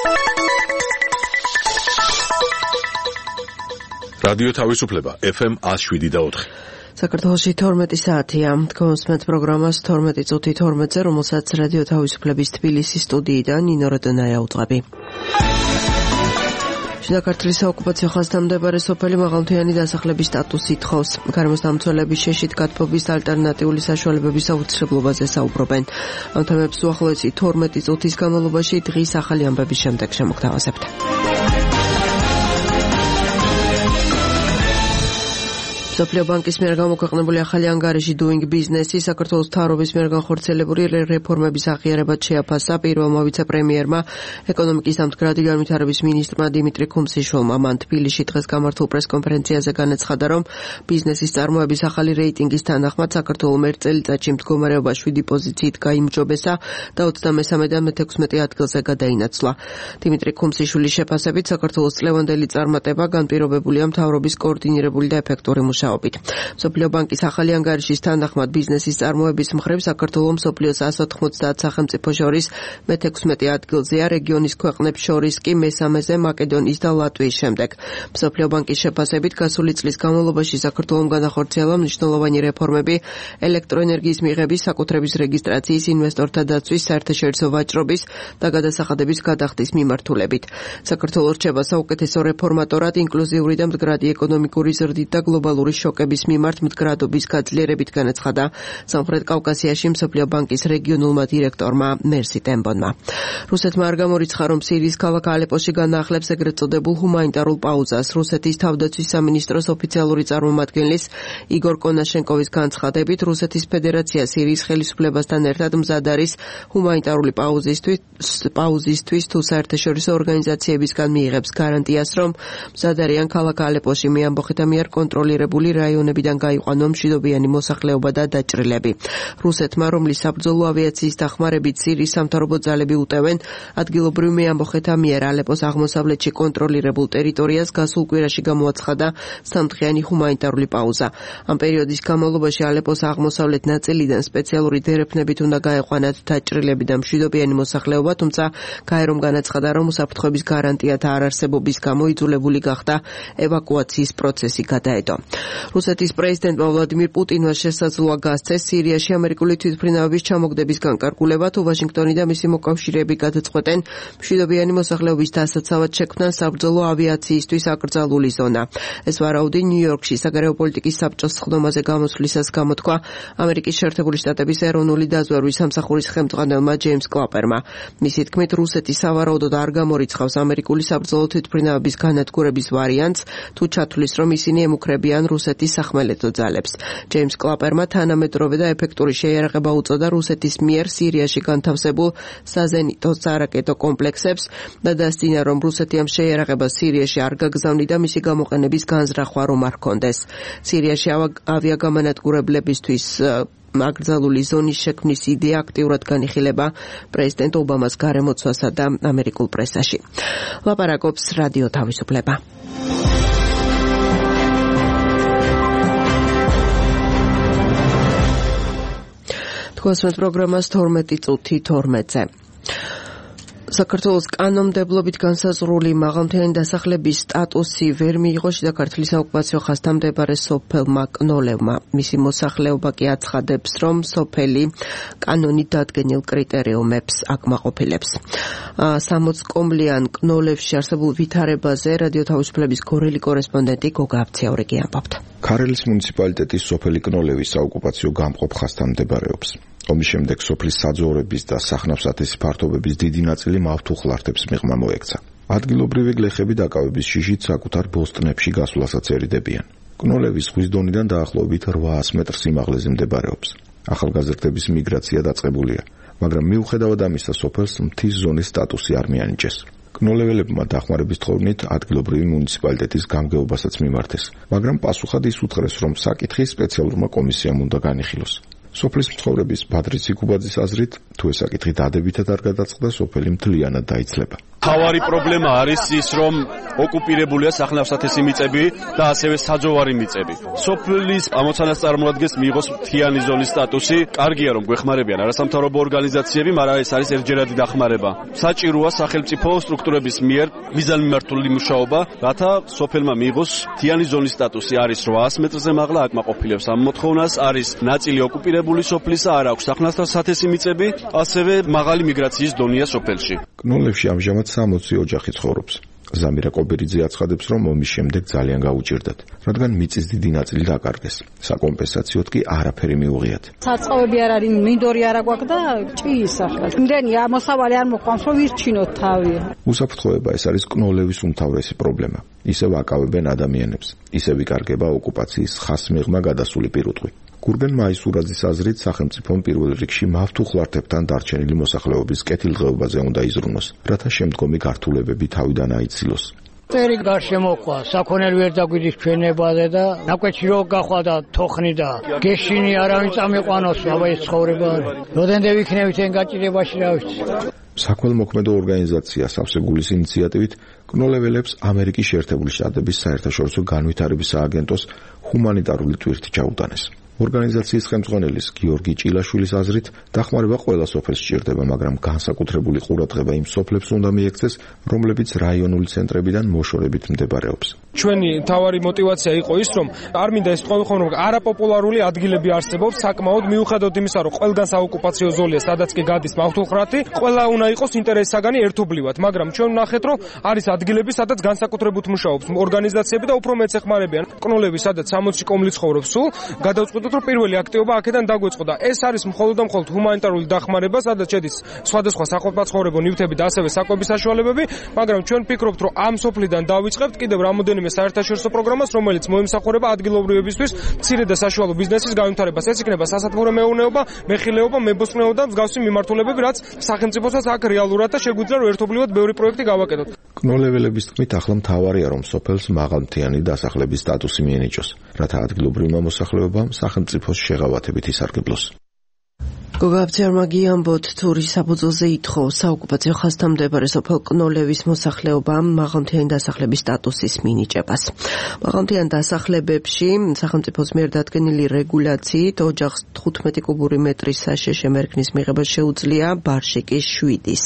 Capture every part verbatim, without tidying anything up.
რადიო თავისუფლება ეფ ემ one oh seven და four. საქართველოში თორმეტი საათია. თქვენს პროგრამას თორმეტი წუთი თორმეტზე, რომელსაც რადიო თავისუფლების თბილისის სტუდიიდან ნინო როდონაია უძღვები. შიდა ქართლის საოკუპაციო ხაზთამდებარე სოფელი მაღალმთიანი დასახლების სტატუსი ითხოვს. გარემოსდამცველების შეშით გათბობის ალტერნატიული საშუალებების აუცილებლობაზე საუბრობენ. ამ თემებს უახლოესი თორმეტი წუთის განმავლობაში დღის ახალი ამბების შემდეგ შემოგთავაზებთ. მსოფლიო ბანკის მიერ გამოქვეყნებული ახალი ანგარიში Doing Business-ი საქართველოს მთავრობის მიერ განხორციელებული რეფორმების აღიარებად შეაფასა პირველმა ვიცე-პრემიერმა, ეკონომიკის დამდგრადი განვითარების მინისტრმა დიმიტრი ქუმსიშვილმა. მან თბილისში დღეს გამართულ პრესკონფერენციაზე განაცხადა, რომ ბიზნესის წარმოების ახალი რეიტინგის თანახმად საქართველოს ერთ წელიწადში მდგომარეობა შვიდი პოზიციით გაიმჯობესა და ოცდამესამედან მეთექვსმეტე ადგილზე გადაინაცვლა. დიმიტრი ქუმსიშვილის შეფასებით, საქართველოს წლევანდელი წარმატება განპირობებულია მთავრობის კოორდინირებული და ეფექტური მუშაობით. მსოფლიო ბანკის ახალი ანგარიშის თანახმად ბიზნესის წარმოების მხრივ საქართველოს მსოფლიოს one hundred ninety სახელმწიფო შორის მეთექვსმეტე ადგილზეა, რეგიონის ქვეყნებს შორის კი მესამეზე მაკედონიის და ლატვიის შემდეგ. მსოფლიო ბანკის შეფასებით, გასული წლის განმავლობაში საქართველოს განახორციელა მნიშვნელოვანი რეფორმები ელექტროენერგიის მიღების, საკუთრების რეგისტრაციის, ინვესტორთა დაცვის, საერთაშორისო ვაჭრობის და გადასახადების გადახდის მიმართულებით. საქართველოს რჩება საუკეთესო რეფორმატორად ინკლუზიური და მდგრადი ეკონომიკური ზრდით და გლობალური შოკების მიმართ მდგრადობის გაძლიერებით, განაცხადა სამხრეთ კავკასიაში მსოფლიო ბანკის რეგიონულმა დირექტორმა მერსი ტემბონმა. რუსეთმა არ გამორიცხა, რომ სირიის ქალაქ ალეპოში განაახლებს ეგრეთ წოდებულ ჰუმანიტარულ პაუზას. რუსეთის თავდაცვის სამინისტროს ოფიციალური წარმომადგენლის იგორ კონაშენკოვის განცხადებით, რუსეთის ფედერაცია სირიის ხელისუფლებასთან ერთად მზად არის ჰუმანიტარული პაუზისთვის, პაუზისთვის თუ საერთაშორისო ორგანიზაციებისგან მიიღებს გარანტიას, რომ მზად არიან ქალაქ ალეპოში მეამბოხეთა მიერ კონტროლირებული რაიონებიდან გაიყვანონ მშვიდობიანი მოსახლეობა და დაჭრილები. რუსეთმა, რომლის საბრძოლო ავიაციის დახმარებით სირიის სამთავრობო ძალები უტევენ ადგილობრივ მეამბოხეთა მიერ ალეპოს აღმოსავლეთში კონტროლირებულ ტერიტორიას, გასულ კვირაში გამოაცხადა სამდღიანი ჰუმანიტარული პაუზა. ამ პერიოდის განმავლობაში ალეპოს აღმოსავლეთ ნაწილიდან სპეციალური დერეფნებით უნდა გაეყვანათ დაჭრილები და მშვიდობიანი მოსახლეობა, თუმცა გაერომ განაცხადა, რომ უსაფრთხოების გარანტიათა არარსებობის გამო იძულებული გახდა ევაკუაციის პროცესი გადაედო. რუსეთის პრეზიდენტმა ვლადიმირ პუტინმა შესაძლოა გასცეს სირიაში ამერიკული თვითმფრინავების ჩამოგდების განკარგულება, თუ ვაშინგტონი და მისი მოკავშირეები გადაწყვეტენ მშვიდობიანი მოსახლეობის დასაცავად შექმნან საბრძოლო ავიაციისთვის აკრძალული ზონა. ეს ვარაუდი ნიუ-იორკში საგარეო პოლიტიკის საბჭოს სხდომაზე გამოსვლისას გამოთქვა ამერიკის შეერთებული შტატების ეროვნული დაზვერვის სამსახურის ხელმძღვანელმა ჯეიმს კლაპერმა. მისი თქმით, რუსეთი სავარაუდოდ არ გამორიცხავს ამერიკული საბრძოლო თვითმფრინავების განადგურების ვარიანტს, თუ ჩათვლის, რომ ისინი ემუქრებიან რუსეთის სახმელეთო ძალებს. ჯეიმს კლაპერმა თანამედროვე და ეფექტური შეიარაღება უწოდა რუსეთის მიერ სირიაში განთავსებულ საზენიტო სარაკეტო კომპლექსებს და დასძინა, რომ რუსეთი ამ შეიარაღებას სირიაში არ გაგზავნიდა მისი გამოყენების განზრახვა რომ არ ჰქონდეს. სირიაში ავიაგამანადგურებლებისთვის აკრძალული ზონის შექმნის იდეა აქტიურად განიხილება პრეზიდენტ ობამას გარემოცვასა და ამერიკულ პრესაში. ლაპარაკობს რადიო თავისუფლება. თქვენს პროგრამას თორმეტი წუთი თორმეტზე. საქართველოს კანონმდებლობით განსაზღვრული მაღალმთიანი დასახლების სტატუსი ვერ მიიღო შიდა ქართლის საოკუპაციო ხაზთამდებარე სოფელმა კნოლევმა. მისი მოსახლეობა კი აცხადებს, რომ სოფელი კანონით დადგენილ კრიტერიუმებს აკმაყოფილებს. სამოც კომლიან კნოლევში არსებულ ვითარებაზე რადიო თავისუფლების გორელი კორესპონდენტი გოგა აბციაურიგი ამბობთ. ქარელის მუნიციპალიტეტის სოფელი კნოლევის საოკუპაციო გამყოფ ხაზთან მდებარეობს. ომის შემდეგ სოფლის საძოვრების და სახნავსათის ფართობების დიდი ნაწილი მავთუხლართებს მიღმა მოექცა. ადგილობრივი გლეხები დაკავების შიშით საკუთარ ბოსტნებში გასვლასაც ერიდებიან. კნოლევის ზღვის დონიდან დაახლოებით რვაას მეტრ სიმაღლეზე მდებარეობს. ახალგაზრდების მიგრაცია დაწყებულია, მაგრამ მიუხედავად ამისა სოფელს მთის ზონის სტატუსი არ მიანიჭეს. კნოლეველებმა დახმარების თხოვნით ადგილობრივი მუნიციპალიტეტის გამგეობასაც მიმართეს, მაგრამ პასუხად ის უთხრეს, რომ საკითხი სპეციალურმა კომისიამ უნდა განიხილოს. სოფლის მცხოვრების ბადრი ციკუბაძის აზრით, თუ ეს საკითხი დადებითად არ გადაწყდა, სოფელი მთლიანად დაიცლება. თავარი პრობლემა არის ის, რომ ოკუპირებულია სახნავ-სათესი მიწები და ასევე საძოვარი მიწები. სოფლის ამოცანას წარმოადგენს მიიღოს მთიანი ზოლის სტატუსი. კარგია, რომ გვეხმარებიან არასამთავრობო ორგანიზაციები, მაგრამ ეს არის ერთჯერადი დახმარება. საჭიროა სახელმწიფო სტრუქტურების მიერ მიზანმიმართული მუშაობა, რათა სოფელმა მიიღოს მთიანი ზოლის სტატუსი. არის რვაას მეტრზე მაღლა, აქ მაყოფილებს ამ მოთხოვნას, არის ნაწილი ოკუპირებული სოფლისა, არ აქვს სახნავ-სათესი მიწები, ასევე მაღალი მიგრაციის დონეა სოფელში. კნოლებში ამჟამად სამოცი ოჯახი ცხოვრობს. ზამირა კობერიძე აცხადებს, რომ ომის შემდეგ ძალიან გაუჭირდათ, რადგან მიწის დიდი ნაწილი დაკარგეს. საკომპენსაციოდ კი არაფერი მიუღიათ. საწყობები არ არის, მინდორი არ აქვს და ჭიის ახლა. იმდენი ამოსავალი არ მოყვანს, რომ ვირჩინოთ თავი. უსაფრთხოება ეს არის კნოლევის უმთავრესი პრობლემა. ისევ აკავებენ ადამიანებს, ისევ იკარგება ოკუპაციის ხასმიღმა გადასული პირუტყვი. გურგენ მაისურაძის აზრით, სახელმწიფომ პირველ რიგში მავთუხლართებთან დარჩენილი მოსახლეობის კეთილდღეობაზე უნდა იზრუნოს, რათა შემდგომი გართულებები თავიდან აიცილოს. წერი გარშემოყვა, საქონელი ვერ დაგვიდის ჩვენებაზე და ნაკვეთში რო გახვა და თოხნი და გეშინი არავინ წამიყვანოს, აბა ეს ცხოვრება არის. როდენდე ვიქნებით εν გაჭირებაში რა ვიცი. საქველმოქმედო ორგანიზაცია სავსეგულის ინიციატივით კნოლეველებს ამერიკის შეერთებული შტატების საერთაშორისო განვითარების სააგენტოს ჰუმანიტარული ტვირთი ჩაუტანეს. ორგანიზაციის ხელმძღვანელის გიორგი ჭილაშვილის აზრით, დახმარება ყველა სოფელს სჭირდება, მაგრამ განსაკუთრებული ყურადღება იმ სოფლებს უნდა მიექცეს, რომლებიც რაიონული ცენტრებიდან მოშორებით მდებარეობს. ჩვენი თავარი мотиваცია იყო ის, რომ არ მინდა ეს თქვენ ხომ რომ არაპოპულარული ადგილები არსებობს, საკმაოდ მიუხედავად იმისა, რომ ყველგან საოკუპაციო ზოლია, სადაც კი გადის მავთუხრათი, ყველა უნდა იყოს ინტერესსაგანი ერთობლივად, მაგრამ ჩვენ ვნახეთ, რომ არის ადგილები, სადაც განსაკუთრებით მუშაობს ორგანიზაციები და უფრო მეც ეხმარებიან. კნოლები, სადაც სამოცი კომლი ცხოვრობს, სულ გადავწყვიტეთ, რომ პირველი აქტივობა აქედან დაგვეწყო და ეს არის მხოლოდ და მხოლოდ ჰუმანიტარული დახმარება, სადაც შედის სხვადასხვა საყოფაცხოვრებო ნივთები და ასევე საკვების საშუალებები, მაგრამ ჩვენ ვფიქრობთ, რომ ამ სოფლიდან დავიწყებთ კიდევ რამოდენიმე საერთაშორისო პროგრამას, რომელიც მოემსახურება ადგილობრივებისთვის მცირე და საშუალო ბიზნესის განვითარებას. ეს იქნება სასათბურო მეურნეობა, მეხილეობა, მებოსტნეობა და მსგავსი მიმართულებები, რაც სახელმწიფოსაც აქ რეალურად და შეგვიძლია რომ ერთობლივად ბევრი პროექტი გავაკეთოთ. კნოლეველების თქმით, ახლა მთავარია, რომ სოფელს მაღალმთიანი დასახლების სტატუსი მიენიჭოს, რათა ადგილობრივმა მოსახლეობამ სახელმწიფოს შეღავათებით ისარგებლოს. გოგაბცერმა გიამბოთ თურის საფუძველზე ითხოვს საოკუპაციო ხაზთან მდებარე სოფელ კნოლევის მოსახლეობამ მაღალმთიანი დასახლების სტატუსის მინიჭებას. მაღალმთიან დასახლებებში სახელმწიფოს მიერ დადგენილი რეგულაციით ოჯახს თხუთმეტი კუბური მეტრის საშეშე მერქნის მიღება შეუძლია, ბარში კი შვიდის.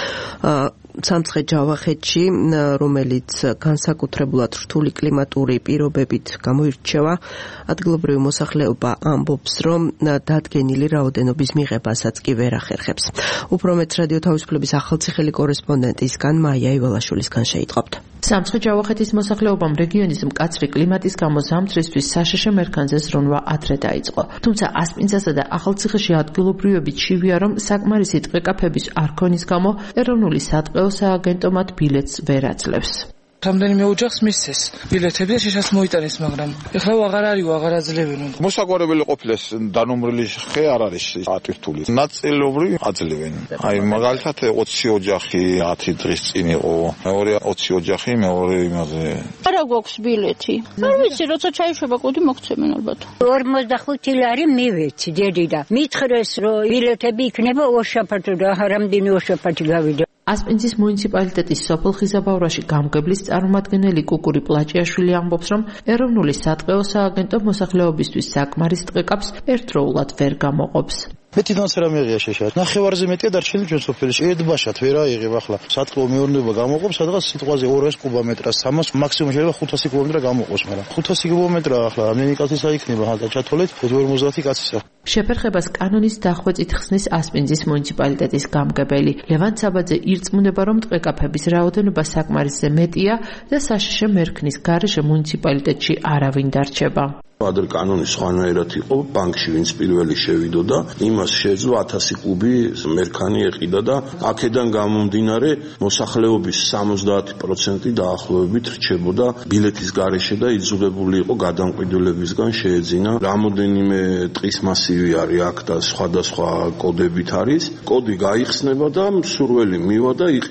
სამცხე ჯავახეთში, რომელიც განსაკუთრებულად რთული კლიმატური პირობებით გამოირჩევა, ადგილობრივი მოსახლეობა ამბობს, რომ დადგენილი რაოდენობის მიღებასაც კი ვერ ახერხებს. უფრო მეც რადიო თავისუფლების ახალციხელი კორესპონდენტისგან მაია ივალაშვილისგან შეიტყობთ. სამცხე ჯავახეთის მოსახლეობამ რეგიონის მკაცრი კლიმატის გამო ზამთრისთვის საშეშე მერქანზე ზრუნვა ადრე დაიწყო. თუმცა ასპინძასა და ახალციხეში ადგილობრივები ჩივია, რომ საკმარისი ტყეკაფების არ ქონის გამო ეროვნული სატყეო სააგენტო მათ ბილეთს ვერ აძლევს. რამდენიმე ოჯახს მისცეს ბილეთები და შეშას მოიტანეს, მაგრამ ეხლა აღარ არის, აღარ აძლევენ. მოსაგვარებელი ყოფილეს დანომრილი ხე არ არის ატვირთული. ნაწილობრივ აძლევენ. აი მაგალითად ოცი ოჯახი ათი დღის წინ იყო, მეორე ოცი ოჯახი მეორე იმაზე. არა გვაქვს ბილეთი. არ ვიცი, როცა ჩაიშვება კუდი მოგცემენ ალბათ. ორმოცდახუთი ლარი მივეცი დედი და მითხრეს, რომ ბილეთები იქნება ორშაბათი და რამდენი ორშაბათი გავიდა. ასპინძის მუნიციპალიტეტის სოფელ ხიზაბავრაში გამგებლის წარმომადგენელი კუკური პლაჭიაშვილი ამბობს, რომ ეროვნული სატყეო სააგენტო მოსახლეობისთვის საკმარის ტყეკაპს ერთდროულად ვერ გამოყოფს. მე თვითონაც რა მეღია შეშად. ნახევარზე მეტია დარჩენილი ჩვენ სოფელში. ერთბაშად ვერ აიღებ ახლა. სატყეო მეურნეობა გამოყოფს სადღაც სიტყვაზე ორასი კუბომეტრას, სამას მაქსიმუმ შეიძლება ხუთასი კუბომეტრა გამოყოს, მაგრამ ხუთასი კუბომეტრა ახლა რამდენი კაცისა იქნება ხალხა ჩათოლეთ ორმოცდაათი კაცისა. შეფერხებას კანონის დახვეწით ხსნის ასპინძის მუნიციპალიტეტის გამგებელი. ლევან საბაძე ირწმუნება, რომ ტყეკაფების რაოდენობა საკმარისზე მეტია და საშეშე მერქნის გარეშე მუნიციპალიტეტში არავინ დარჩება. ადრე კანონი სხვანაირად იყო, ბანკში ვინც პირველი შევიდოდა, იმას შეეძლო ათასი კუბი მერქანი ეყიდა და აქედან გამომდინარე მოსახლეობის სამოცდაათი პროცენტი დაახლოებით რჩებოდა ბილეთის გარეშე და იძულებული იყო გადამკვიდრებლებისგან შეეძინა. რამოდენიმე ტყის მასივი არის აქ და სხვადასხვა კოდებით არის. კოდი გაიხსნება და მსურველი მივა და იყიდის.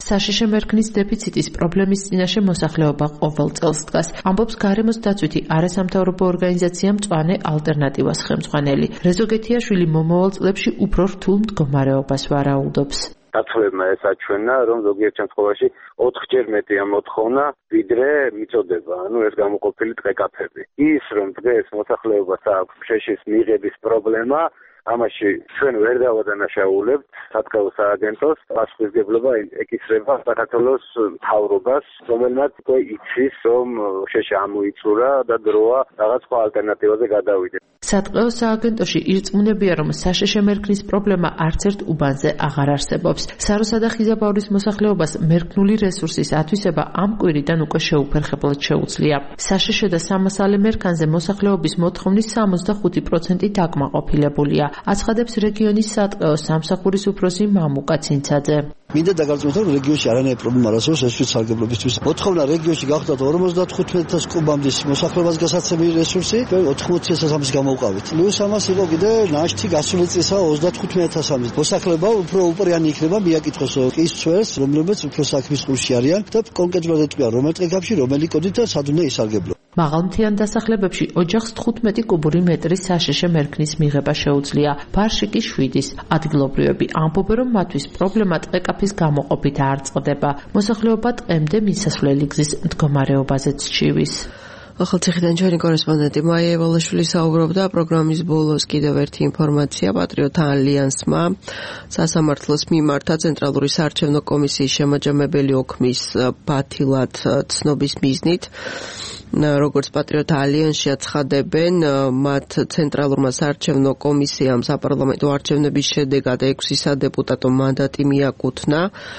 საშიშე მერქნის დეფიციტის პრობლემის წინაშე მოსახლეობა ყოველ წელს დგას, ამბობს გარემოს დაცვითი არასამთავრობო ორგანიზაცია მწვანე ალტერნატივას ხელმძღვანელი. რეზო გეთიაშვილი მომავალ წლებში უფრო რთულ მდგომარეობას ვარაუდობს. დაცვებმა ესაჩვენა, რომ ზოგიერთ შემთხვევაში ოთხჯერ მეტია მოთხოვნა, ვიდრე მიწოდება, ანუ ეს გამოყოფილი ტყეკაფები. ის, რომ დღეს მოსახლეობას აქვს შეშის მიღების პრობლემა, ამაში ჩვენ ვერ დავადანაშაულებთ სათქაო სააგენტოს, პასუხისმგებლობა ეკისრება საქართველოს მთავრობას, რომელმაც უკვე იცის, რომ შეშა ამოიწურა და დროა რაღაც სხვა ალტერნატივაზე გადავიდეთ. სათქაო სააგენტოში ირწმუნებია, რომ საშიშე მერქნის პრობლემა არც ერთ უბანზე აღარ არსებობს. საროსა და ხიზაბაურის მოსახლეობას მერქნული რესურსის ათვისება ამ კვირიდან უკვე შეუფერხებლად შეუძლია. საშიშე და სამასალე მერქანზე მოსახლეობის მოთხოვნის სამოცდახუთი პროცენტი დაკმაყოფილებულია. აცხადებს რეგიონის სატყეო სამსახურის უფროსი მამუკა ცინცაძე. მინდა დაგალწმოთ, რომ რეგიონში არანაირი პრობლემა არ არსებობს ეს სარგებლობისთვის. მოთხოვნა რეგიონში გახდათ ორმოცდათხუთმეტ ათას კუბამდე მოსახლეობას გასაცემი რესურსი, ოცდაოთხი ათას ამის გამოვყავით. პლუს ამას იყო კიდე ნაშთი გასული წესა ოცდათხუთმეტ ათას ამის. მოსახლეობა უფრო უპრიანი იქნება მიაკითხოს ის წვერს, რომლებიც უფრო საქმის ყურში არიან და კონკრეტულად ეტყვიან რომელ ტყეკებში, რომელი კოდით და სად უნდა ისარგებლო. მაღალმთიან დასახლებებში ოჯახს თხუთმეტი კუბური მეტრის საშიშე მერქნის მიღება შეუძლია. ბარში კი შვიდის. ადგილობრივები ამბობენ, რომ მათთვის პრობლემა ტყეკაფის გამოყოფით არ წყდება. მოსახლეობა ტყემდე მისასვლელი გზის მდგომარეობაზეც ჩივის. ახალციხიდან ჩვენი კორესპონდენტი მაია ევალაშვილი საუბრობდა. პროგრამის ბოლოს კიდევ ერთი ინფორმაცია. პატრიოტთა ალიანსმა სასამართლოს მიმართა ცენტრალური საარჩევნო კომისიის შემაჯამებელი ოქმის ბათილად ცნობის მიზნით. როგორც პატრიოტთა ალიანსში აცხადებენ, მათ ცენტრალურმა საარჩევნო კომისიამ საპარლამენტო არჩევნების შედეგად ექვსი სადეპუტატო მანდატი მიაკუთვნა,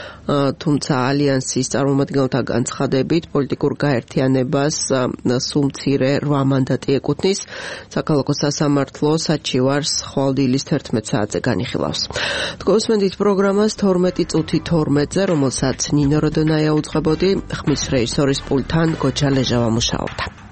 თუმცა ალიანსის წარმომადგენელთა განცხადებით პოლიტიკურ გაერთიანებას სულ მცირე რვა მანდატი ეკუთვნის. საქალაქო სასამართლო საჩივარს ხვალ-დილის თერთმეტ საათზე განიხილავს. თქვენსმენდით პროგრამას თორმეტი წუთი თორმეტზე, რომელსაც ნინო როდონაია უძღვებოდი, ხმის რეჟისორის პულტთან გოჩა ლეჟავა მუშაობდა.